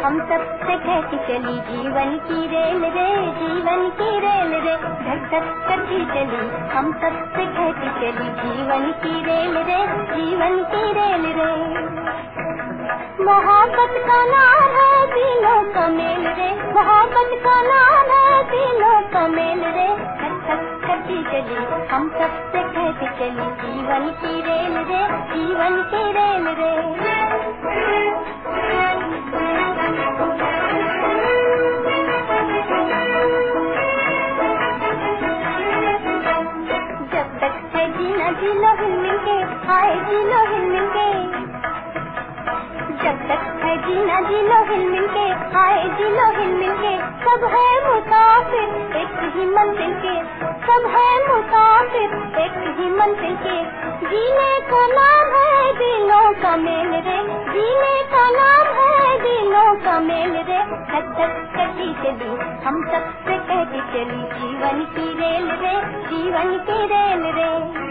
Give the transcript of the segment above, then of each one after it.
हम सबसे कहती चली जीवन की रेल रे, जीवन की रेल रे, धक धक करती चली। हम सबसे कहती चली जीवन की रेल रे, जीवन की रेल रे। मोहब्बत का नाम है दिलों का मेल रे, मोहब्बत का नाम है दिलों का मेल रे, धक धक करती चली। हम सबसे कहती चली जीवन की रेल रे, जीवन की रेल रे। जब तक है जीना जी लो हिल मिलके, आए जी लो हिल मिलके। जब तक है जीना जी लो हिल मिलके, आए जी लो हिल मिलके। सब है मुसाफिर एक ही मंजिल के, सब है मुसाफिर एक ही मंजिल के। जीने का नाम है दिलों का मेल रे, जीने का नाम है दिलों का मेल रे, धक धक करती चली। हम सबसे कहती चली जीवन की रेल रे, जीवन की रेल रे।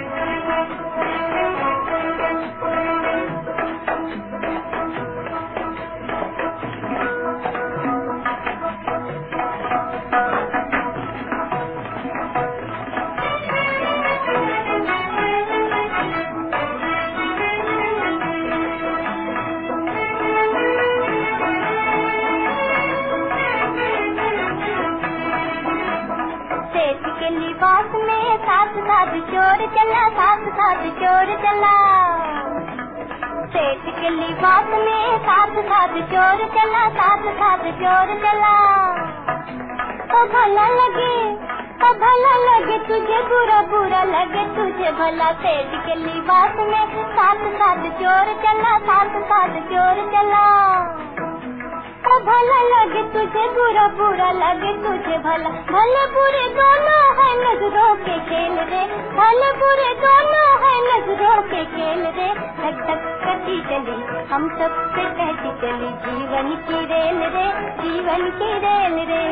लिबास में साथ साथ चोर चला, साथ साथ चोर चला। सेठ के लिबास में साथ साथ चोर चला, साथ साथ चोर चला। ओ भला लगे, ओ भला लगे तुझे, बुरा बुरा लगे तुझे भला। सेठ के लिबास में साथ साथ चोर चला, साथ साथ चोर चला। ओ भला लगे तुझे, बुरा बुरा लगे तुझे भला। भले बुरे दोनों है नजरों के खेल रे, भले बुरे दोनों है नजरों के खेल रे, धक धक करती चली। हम सबसे कहती चली जीवन की रेल रे, जीवन की रेल रे।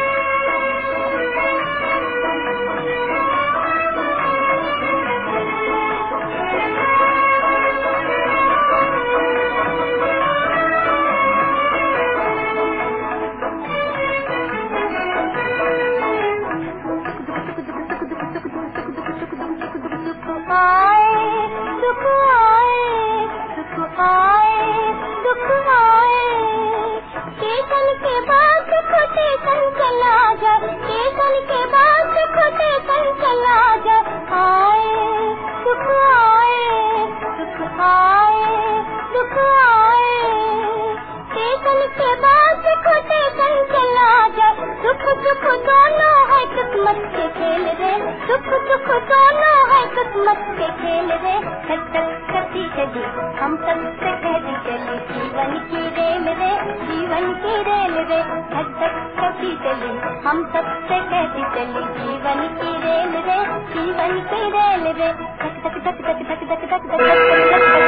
सुख दोनों है किस्मत के खेल रे, सुख सुख दोनों है किस्मत के खेल रे, धक धक करती चली। हम सबसे कहती चली जीवन की रेल रे, जीवन की रेल रे, धक धक करती चली। हम सबसे कहती चली जीवन की रेल रे, जीवन की रेल रे, धक धक धक धक धक धक धक धक धक।